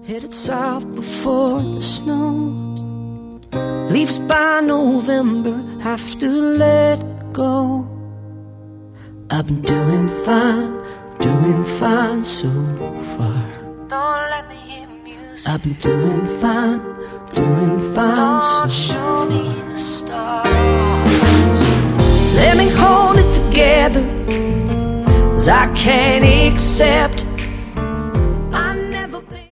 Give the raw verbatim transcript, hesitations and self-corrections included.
Headed south before the snow. Leaves by November have to let go. I've been doing fine, doing fine so far. Don't let me hear music. I've been doing fine, doing fine Don't so show far. me the stars. Let me hold it together, 'cause I can't accept